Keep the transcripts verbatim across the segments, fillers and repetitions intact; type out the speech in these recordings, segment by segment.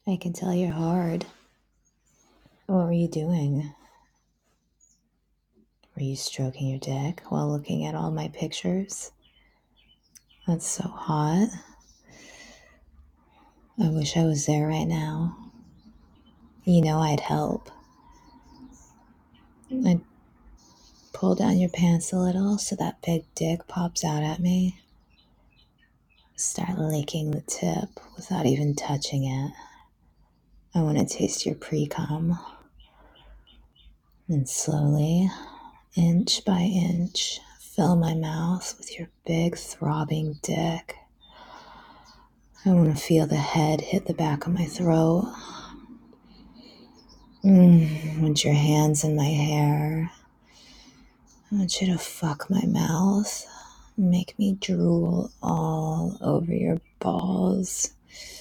I can tell you're hard. What were you doing? Were you stroking your dick while looking at all my pictures? That's so hot. I wish I was there right now. You know I'd help. I'd pull down your pants a little so that big dick pops out at me. Start licking the tip without even touching it. I want to taste your pre-cum. And slowly, inch by inch, fill my mouth with your big throbbing dick. I want to feel the head hit the back of my throat. Mm, I want your hands in my hair. I want you to fuck my mouth. Make me drool all over your balls.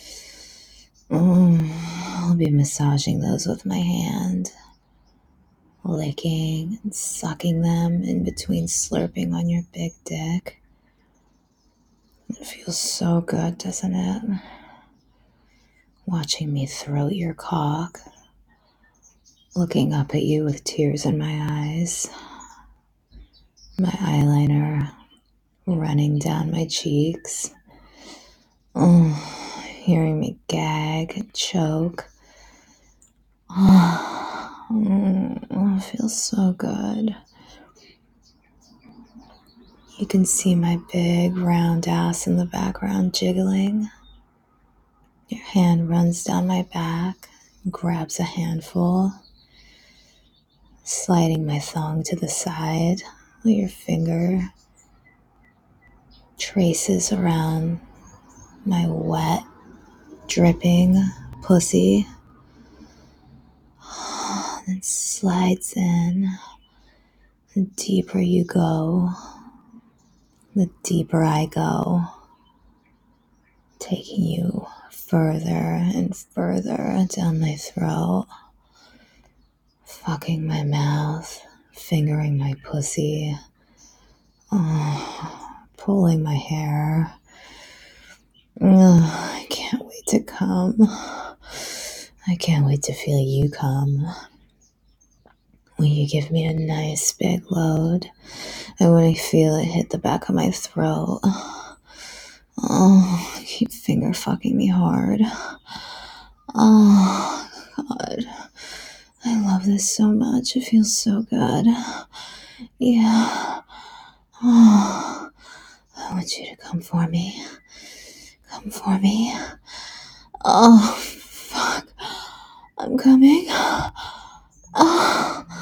Mm, I'll be massaging those with my hand. Licking and sucking them in between slurping on your big dick. It feels so good, doesn't it? Watching me throat your cock. Looking up at you with tears in my eyes. My eyeliner running down my cheeks. Oh, hearing me gag and choke. Oh, it feels so good. You can see my big round ass in the background jiggling. Your hand runs down my back, grabs a handful, sliding my thong to the side while your finger traces around my wet, dripping pussy. And slides in. The deeper you go, the deeper I go, taking you further and further down my throat, fucking my mouth, fingering my pussy, oh, pulling my hair. Oh, I can't wait to come. I can't wait to feel you come. Will you give me a nice big load? And when I feel it hit the back of my throat, oh, keep finger fucking me hard. Oh, God. I love this so much. It feels so good. Yeah. Oh, I want you to come for me. Come for me. Oh, fuck. I'm coming. Oh.